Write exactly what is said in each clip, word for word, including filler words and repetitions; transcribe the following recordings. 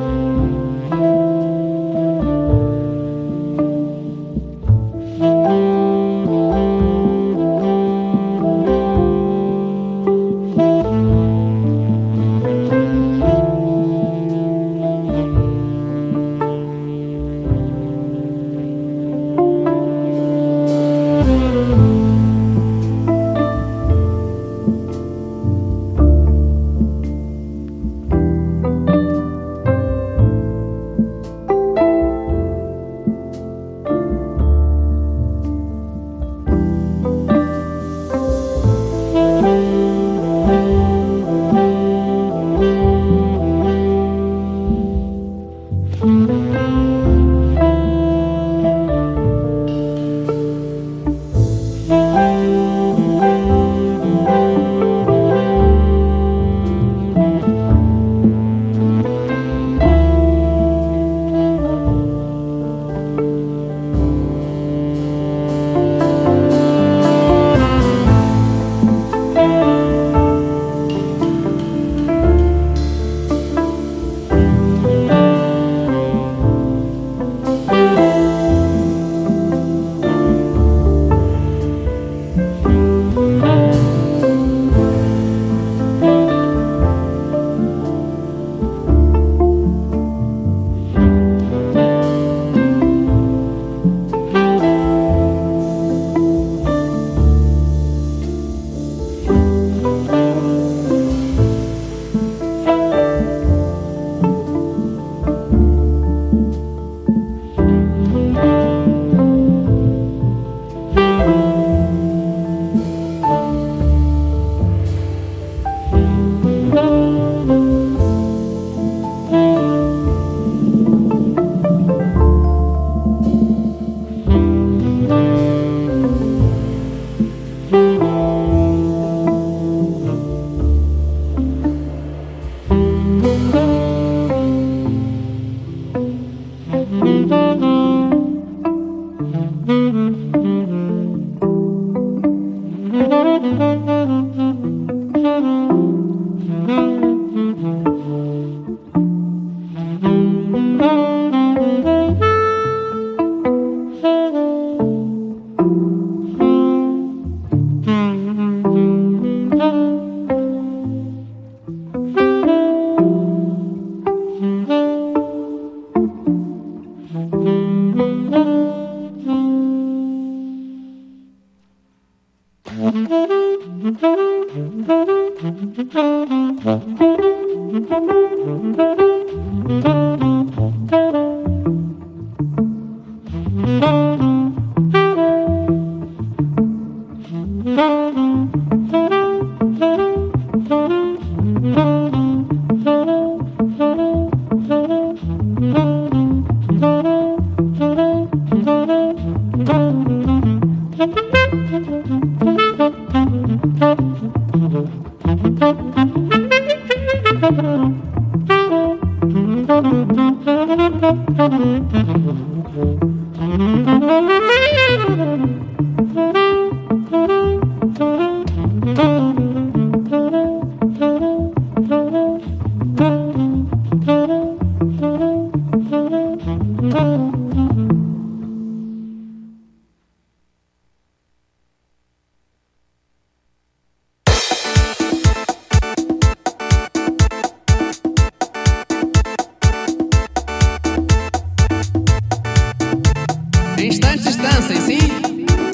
Em instantes dançem, sim?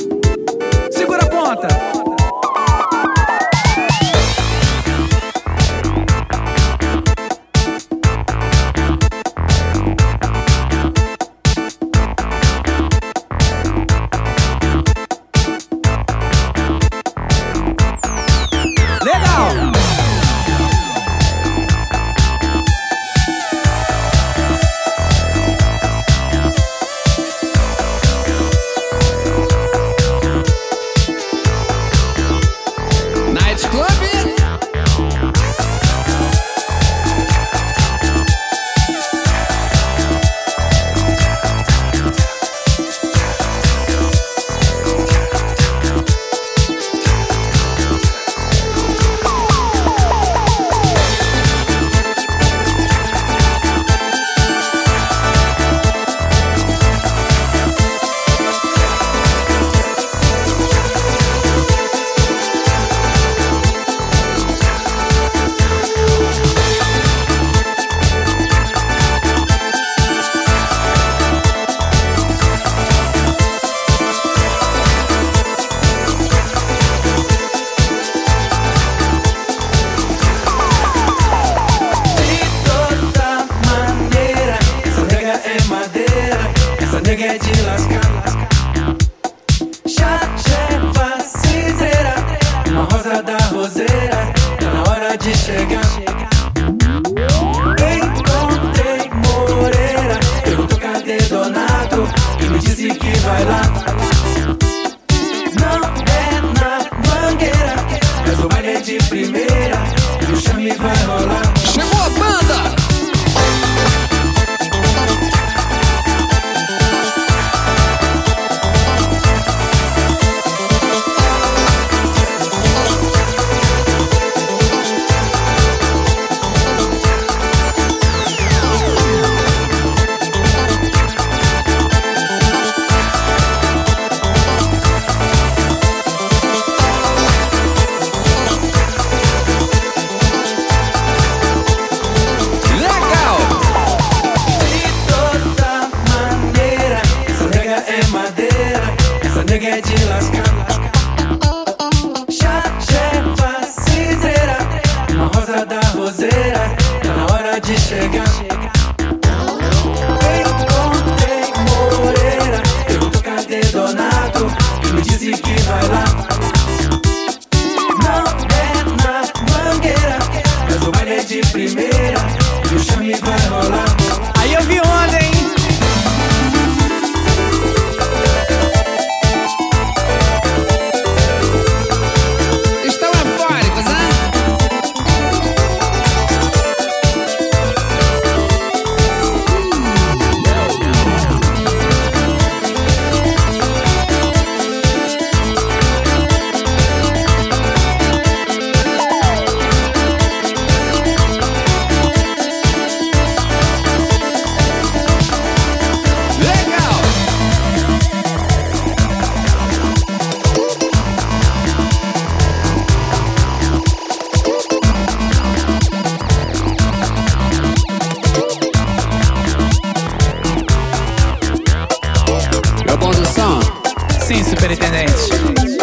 pretendente.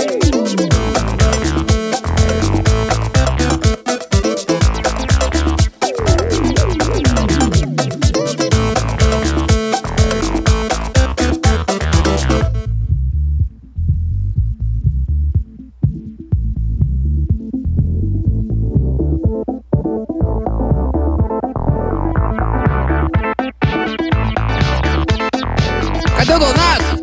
Cadê o Donato?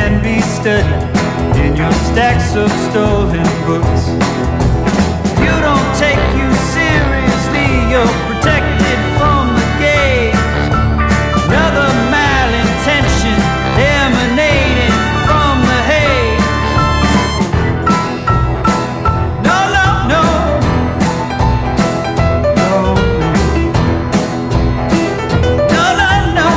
can be studied in your stacks of stolen books. You don't take you seriously, you're protected from the gaze. Another malintention emanating from the haze. No, no, no. No, no, no, no.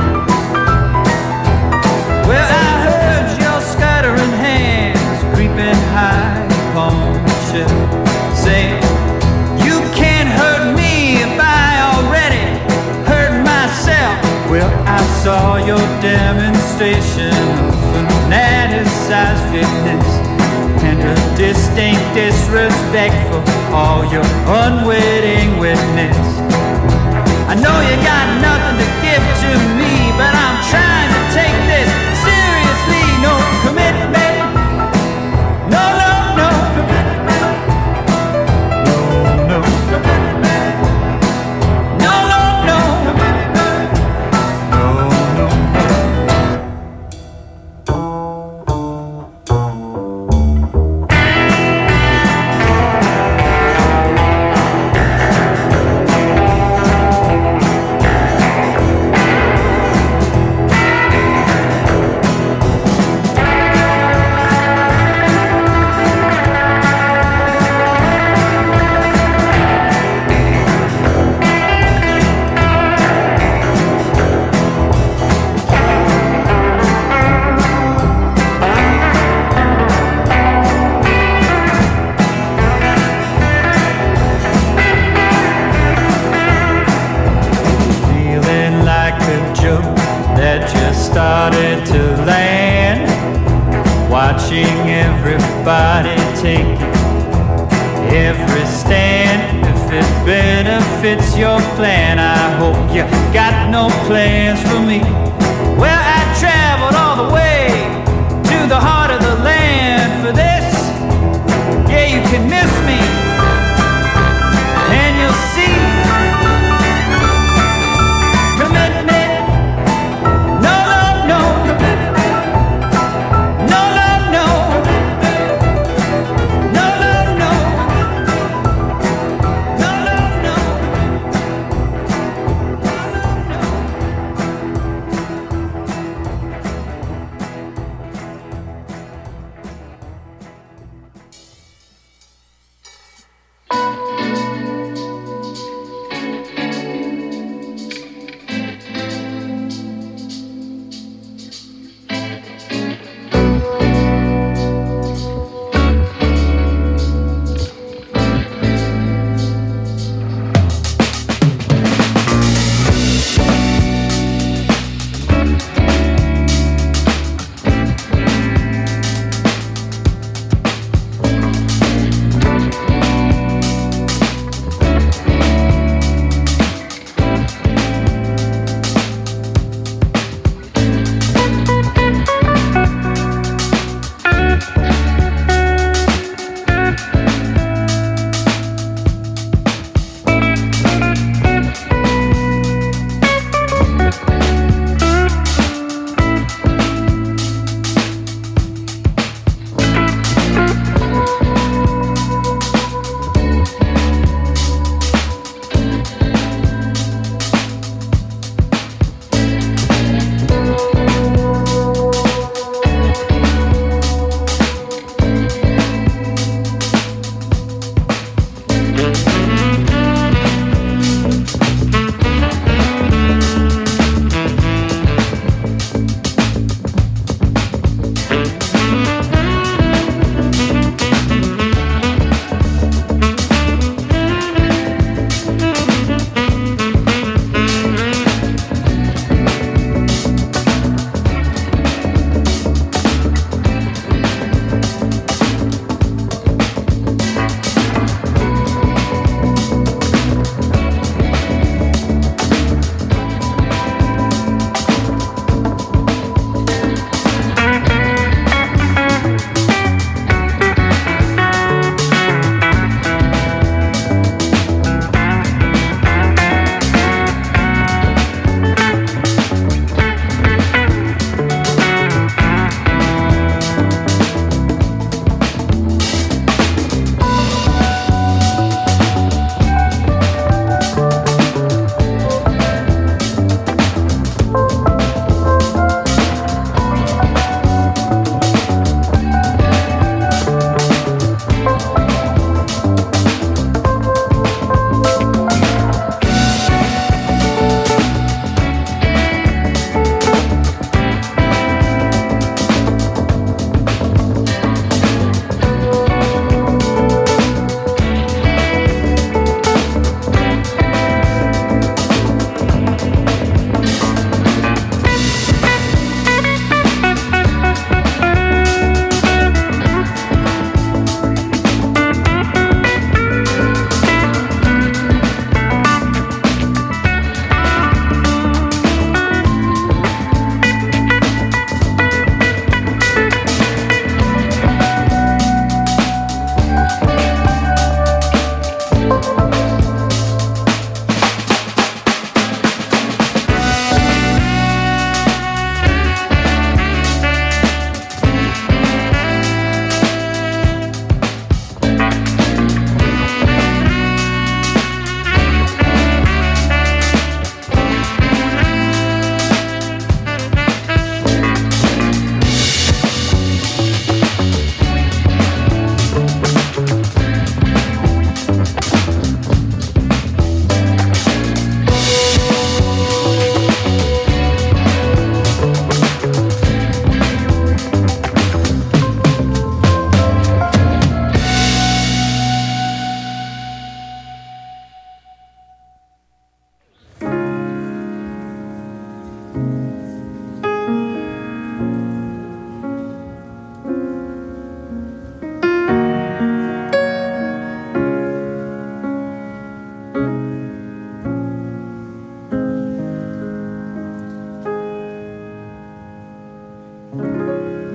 Well, I heard your scattering hands creeping high upon the shelf, saying, you can't hurt me if I already hurt myself. Well, I saw your demonstration of fanaticized fitness and a distinct disrespect for all your unwitting witness. I know you got nothing to give to me, but I'm trying to take this seriously. No commitment. No, no, no commitment. No, no commitment. No, no, no commitment. No, no, feeling like a joke that just started to land. Watching everybody take every stand. If it benefits your plan, I hope you got no plans for me. Well, I traveled all the way to the heart of the land for this. Yeah, you can miss me, and you'll see. Commitment. No, no, no commitment. No, no, no. No, no, no. No, no, no.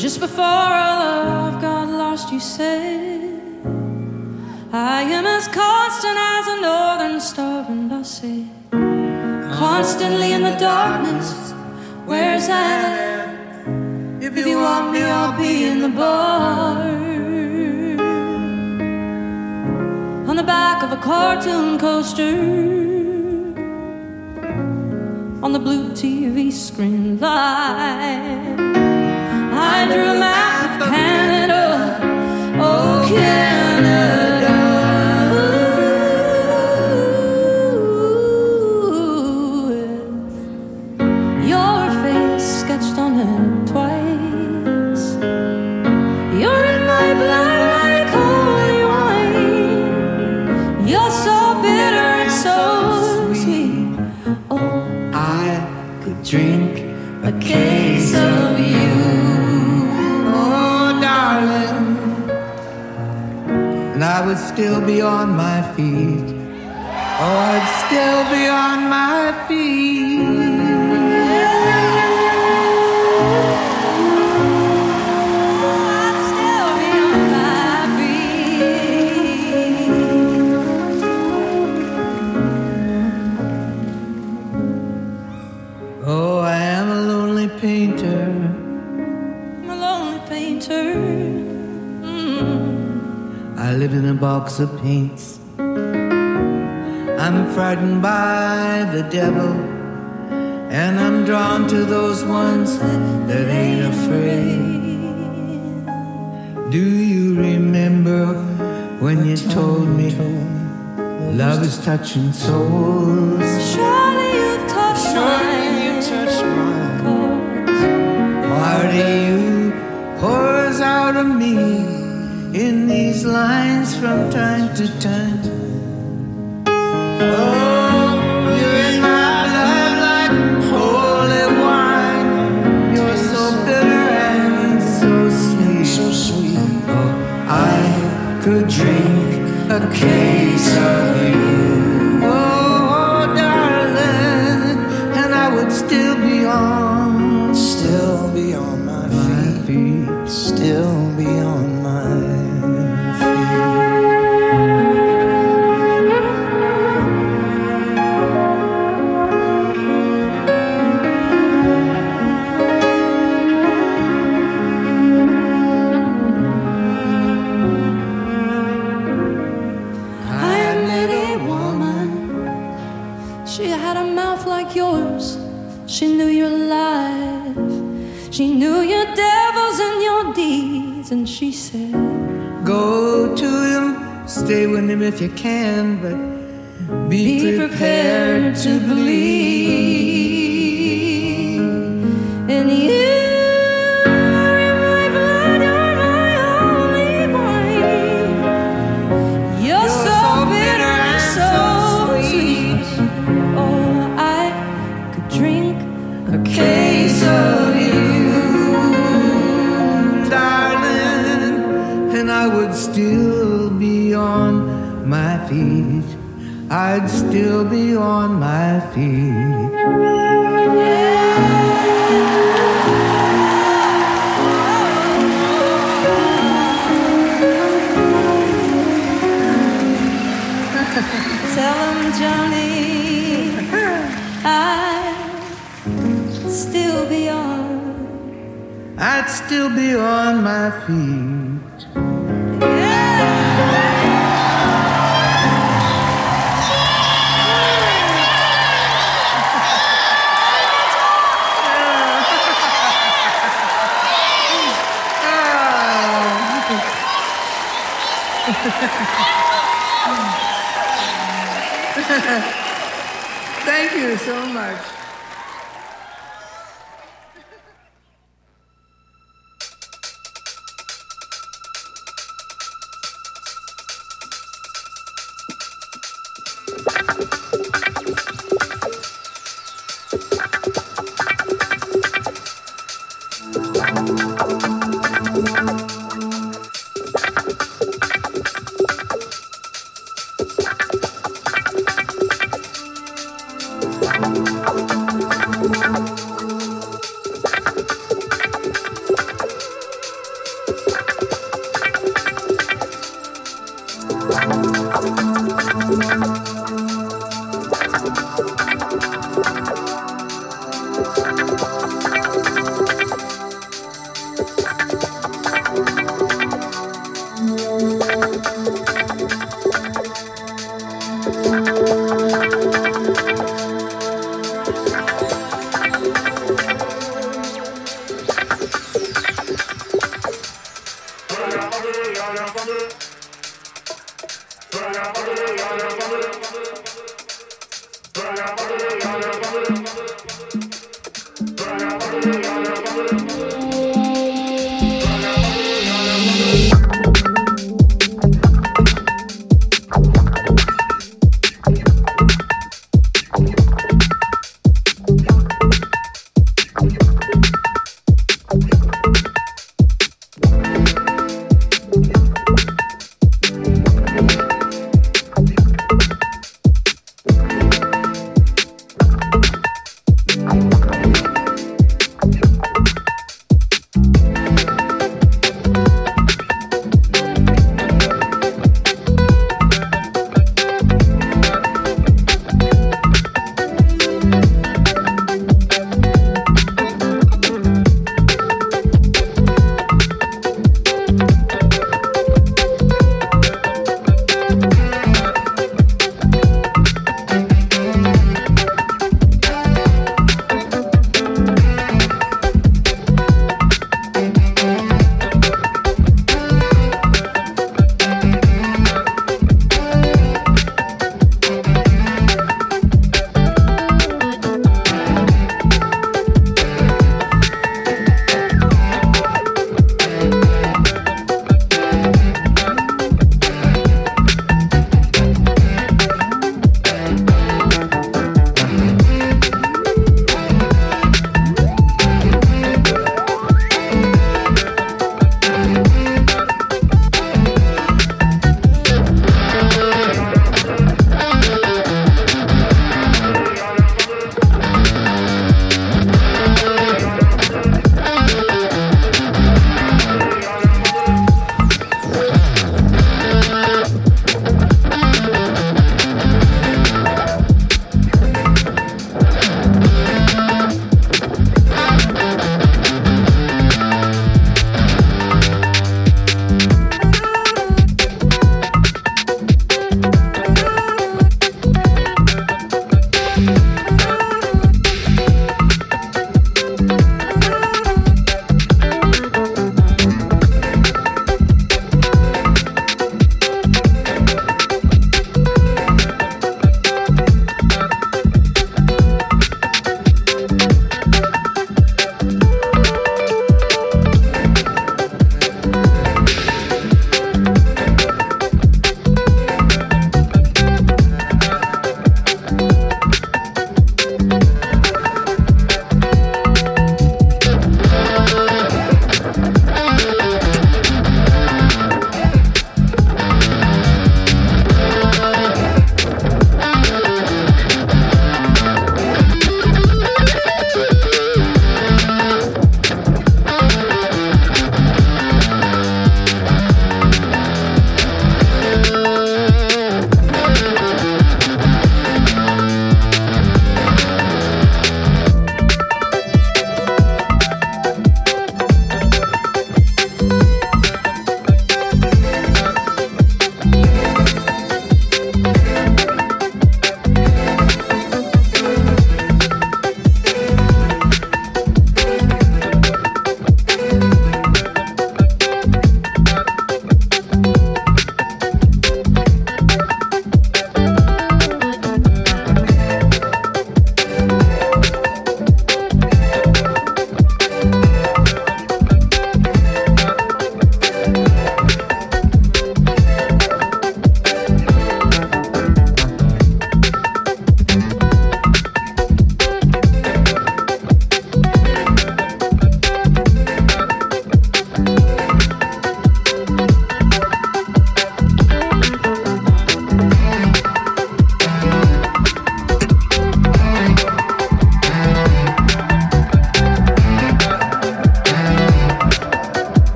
Just before our love got lost, you said, I am as constant as a northern star. And I said, constantly in the darkness, where's that? If you want me, I'll be in the bar. On the back of a cartoon coaster, on the blue T V screen light, I drew a map of Canada, oh Canada. With your face sketched on it twice. You're in my blood like holy wine. You're so bitter and so sweet. Oh, I could drink a case of you, oh darling, and I would still be on my feet. Oh, I'd still be on my feet. Painter, I'm a lonely painter. Mm. I live in a box of paints. I'm frightened by the devil, and I'm drawn to those ones that ain't afraid. Do you remember when you told me love is touching souls? Surely you've touched mine. You touched mine. Part of you pours out of me in these lines from time to time. Oh, you're in my blood like holy wine. You're so bitter and so sweet, so sweet. Oh, I could drink a case of you, oh darling, and I would still be on, still be on my feet, still be on my feet. I met a woman. She had a mouth like yours. She knew your life. She knew your devils and your deeds, and she said, go to him, stay with him if you can, but be, be prepared, prepared to believe in you. You're my blood, you're my only wine. You're, you're so, so bitter and so sweet. Oh, I could drink a case of you, I would still be on my feet. I'd still be on my feet. Tell him, Johnny, I'd still be on. I'd still be on my feet. Thank you so much. Thank you.